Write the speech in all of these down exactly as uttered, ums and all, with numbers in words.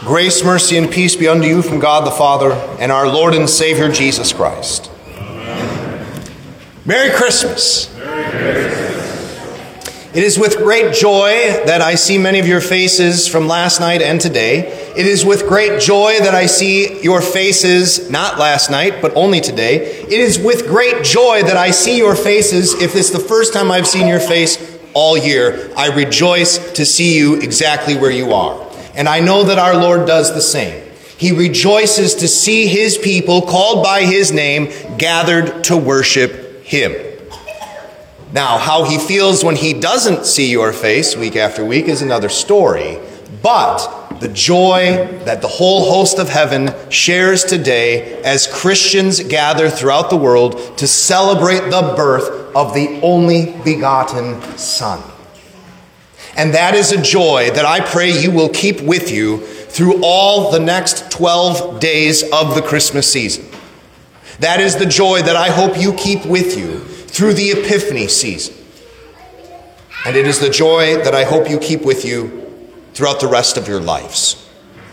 Grace, mercy, and peace be unto you from God the Father and our Lord and Savior Jesus Christ. Amen. Merry Christmas. Merry Christmas. It is with great joy that I see many of your faces from last night and today. It is with great joy that I see your faces, not last night, but only today. It is with great joy that I see your faces, if it's the first time I've seen your face all year. I rejoice to see you exactly where you are. And I know that our Lord does the same. He rejoices to see his people called by his name gathered to worship him. Now, how he feels when he doesn't see your face week after week is another story. But the joy that the whole host of heaven shares today as Christians gather throughout the world to celebrate the birth of the only begotten Son. And that is a joy that I pray you will keep with you through all the next twelve days of the Christmas season. That is the joy that I hope you keep with you through the Epiphany season. And it is the joy that I hope you keep with you throughout the rest of your lives.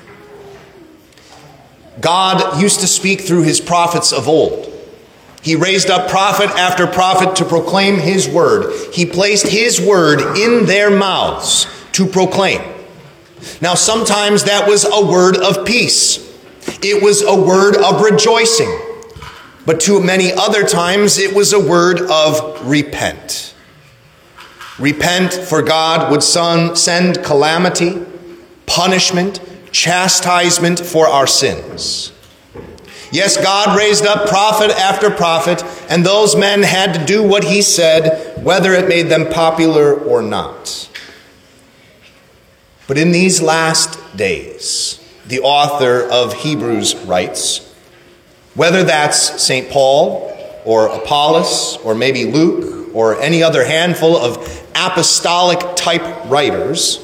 God used to speak through his prophets of old. He raised up prophet after prophet to proclaim his word. He placed his word in their mouths to proclaim. Now, sometimes that was a word of peace. It was a word of rejoicing. But to many other times, it was a word of repent. Repent, for God would send calamity, punishment, chastisement for our sins. Yes, God raised up prophet after prophet, and those men had to do what he said, whether it made them popular or not. But in these last days, the author of Hebrews writes, whether that's Saint Paul or Apollos or maybe Luke or any other handful of apostolic type writers,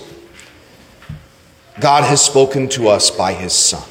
God has spoken to us by his Son.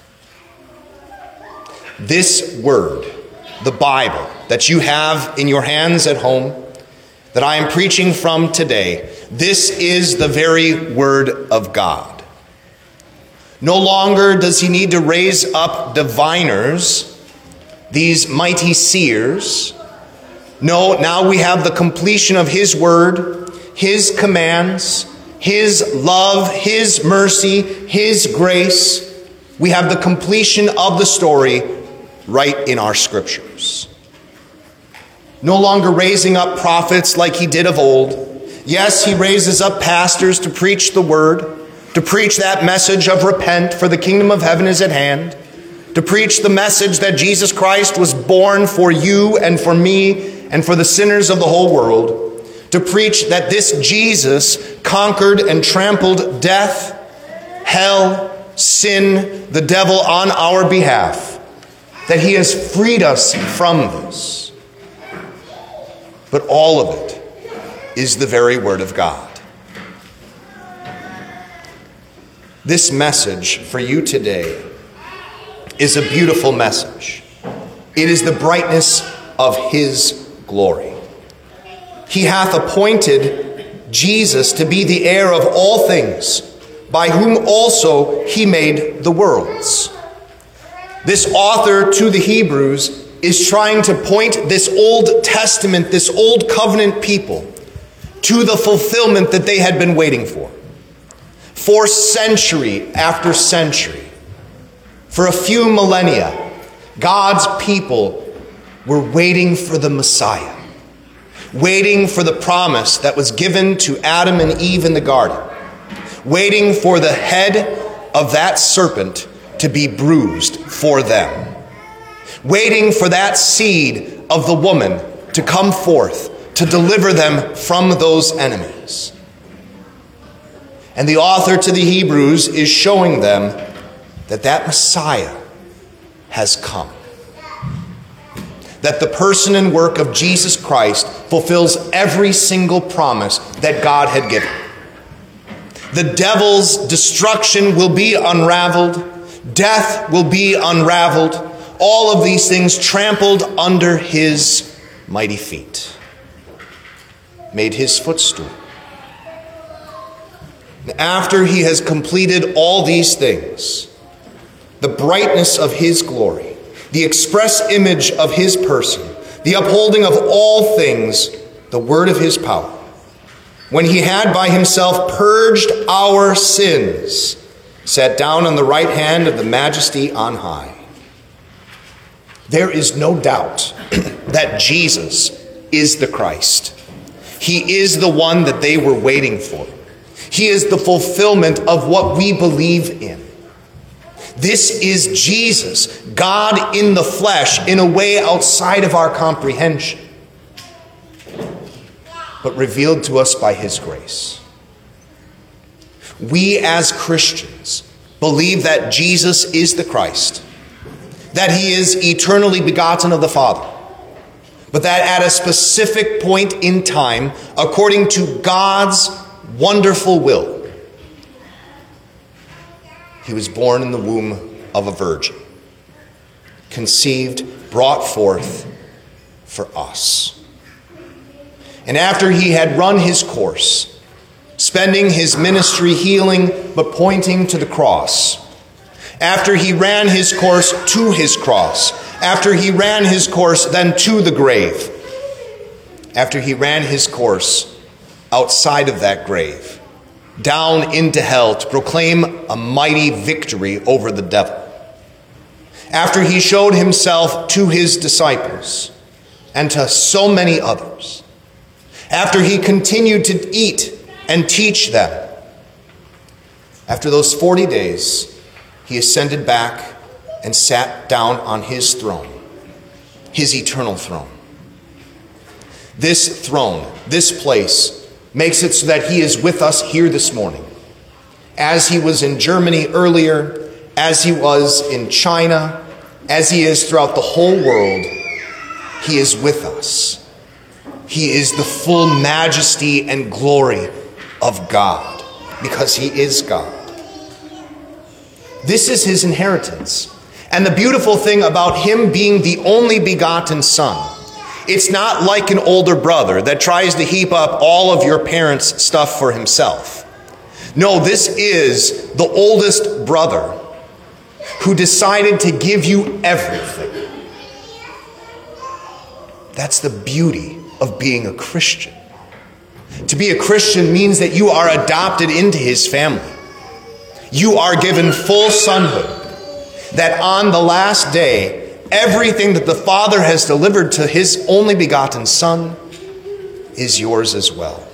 This word, the Bible, that you have in your hands at home, that I am preaching from today, this is the very word of God. No longer does he need to raise up diviners, these mighty seers. No, now we have the completion of his word, his commands, his love, his mercy, his grace. We have the completion of the story right in our scriptures. No longer raising up prophets like he did of old. Yes, he raises up pastors to preach the word, to preach that message of repent, for the kingdom of heaven is at hand, to preach the message that Jesus Christ was born for you and for me and for the sinners of the whole world, to preach that this Jesus conquered and trampled death, hell, sin, the devil on our behalf, that he has freed us from this. But all of it is the very word of God. This message for you today is a beautiful message. It is the brightness of his glory. He hath appointed Jesus to be the heir of all things, by whom also he made the worlds. This author to the Hebrews is trying to point this Old Testament, this Old Covenant people, to the fulfillment that they had been waiting for. For century after century, for a few millennia, God's people were waiting for the Messiah, waiting for the promise that was given to Adam and Eve in the garden, waiting for the head of that serpent to be bruised for them, waiting for that seed of the woman to come forth to deliver them from those enemies. And the author to the Hebrews is showing them that that Messiah has come, that the person and work of Jesus Christ fulfills every single promise that God had given. The devil's destruction will be unraveled. Death will be unraveled. All of these things trampled under his mighty feet, made his footstool. And after he has completed all these things, the brightness of his glory, the express image of his person, the upholding of all things, the word of his power, when he had by himself purged our sins, sat down on the right hand of the majesty on high. There is no doubt that Jesus is the Christ. He is the one that they were waiting for. He is the fulfillment of what we believe in. This is Jesus, God in the flesh, in a way outside of our comprehension, but revealed to us by his grace. We as Christians believe that Jesus is the Christ, that he is eternally begotten of the Father, but that at a specific point in time, according to God's wonderful will, he was born in the womb of a virgin, conceived, brought forth for us. And after he had run his course, spending his ministry healing but pointing to the cross, after he ran his course to his cross, after he ran his course then to the grave, after he ran his course outside of that grave, down into hell to proclaim a mighty victory over the devil, after he showed himself to his disciples and to so many others, after he continued to eat and teach them, after those forty days, he ascended back and sat down on his throne, his eternal throne. This throne, this place, makes it so that he is with us here this morning. As he was in Germany earlier, as he was in China, as he is throughout the whole world, he is with us. He is the full majesty and glory of God, because he is God. This is his inheritance. And the beautiful thing about him being the only begotten Son, it's not like an older brother that tries to heap up all of your parents' stuff for himself. No, this is the oldest brother who decided to give you everything. That's the beauty of being a Christian. To be a Christian means that you are adopted into his family. You are given full sonhood, that on the last day, everything that the Father has delivered to his only begotten Son is yours as well.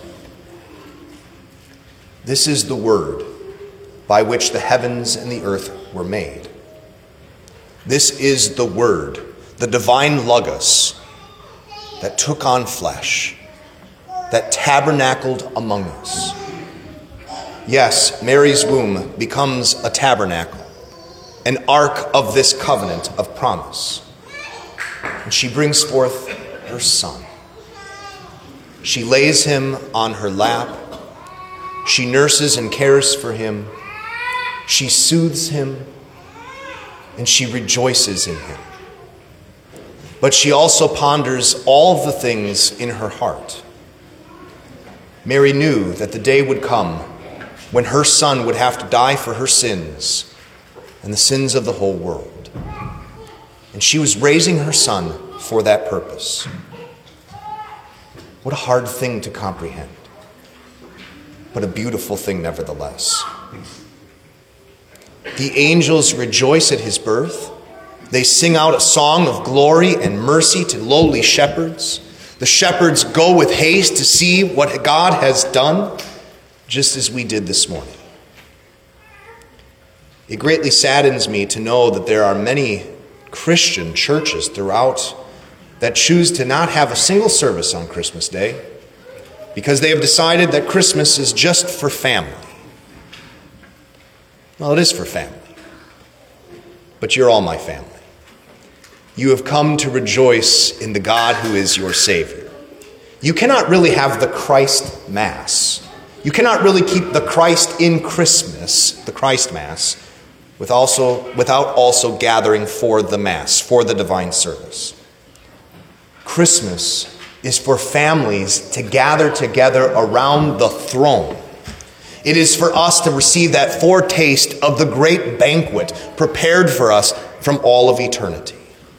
This is the word by which the heavens and the earth were made. This is the word, the divine Logos, that took on flesh, that tabernacled among us. Yes, Mary's womb becomes a tabernacle, an ark of this covenant of promise. And she brings forth her Son. She lays him on her lap. She nurses and cares for him. She soothes him, and she rejoices in him. But she also ponders all of the things in her heart. Mary knew that the day would come when her Son would have to die for her sins and the sins of the whole world. And she was raising her Son for that purpose. What a hard thing to comprehend, but a beautiful thing nevertheless. The angels rejoice at his birth. They sing out a song of glory and mercy to lowly shepherds. The shepherds go with haste to see what God has done, just as we did this morning. It greatly saddens me to know that there are many Christian churches throughout that choose to not have a single service on Christmas Day because they have decided that Christmas is just for family. Well, it is for family, but you're all my family. You have come to rejoice in the God who is your Savior. You cannot really have the Christ Mass. You cannot really keep the Christ in Christmas, the Christ Mass, with also, without also gathering for the Mass, for the divine service. Christmas is for families to gather together around the throne It is for us to receive that foretaste of the great banquet prepared for us from all of eternity.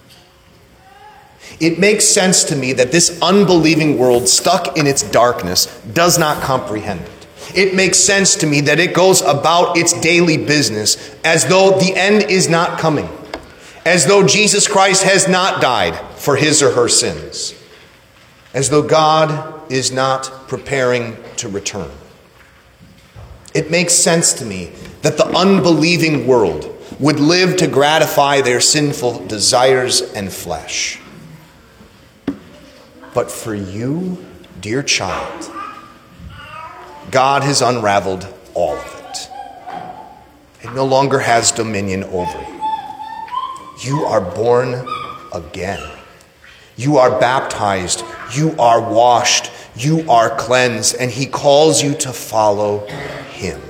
It makes sense to me that this unbelieving world, stuck in its darkness, does not comprehend it. It makes sense to me that it goes about its daily business as though the end is not coming, as though Jesus Christ has not died for his or her sins, as though God is not preparing to return. It makes sense to me that the unbelieving world would live to gratify their sinful desires and flesh. But for you, dear child, God has unraveled all of it. It no longer has dominion over you. You are born again. You are baptized. You are washed. You are cleansed. And he calls you to follow him.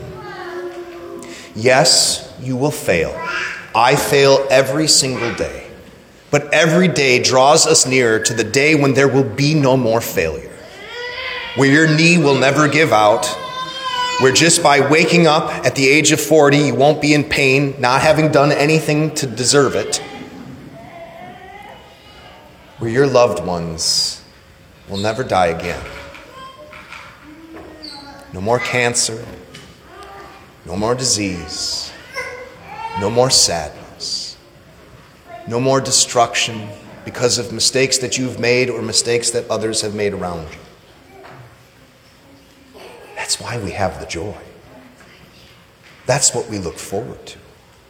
Yes, you will fail. I fail every single day. But every day draws us nearer to the day when there will be no more failure. Where your knee will never give out. Where just by waking up at the age of forty, you won't be in pain, not having done anything to deserve it. Where your loved ones will never die again. No more cancer. No more disease. No more sadness. No more destruction because of mistakes that you've made or mistakes that others have made around you. That's why we have the joy. That's what we look forward to.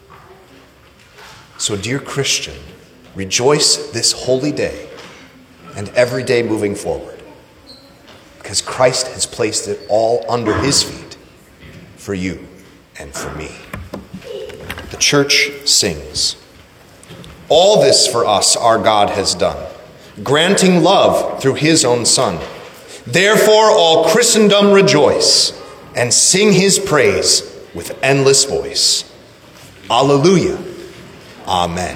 So, dear Christian, rejoice this holy day and every day moving forward, because Christ has placed it all under his feet for you and for me. The church sings, "All this for us our God has done, granting love through his own Son. Therefore all Christendom rejoice and sing his praise with endless voice. Alleluia. Amen."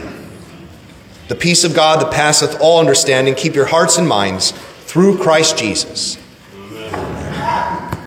The peace of God that passeth all understanding, keep your hearts and minds through Christ Jesus.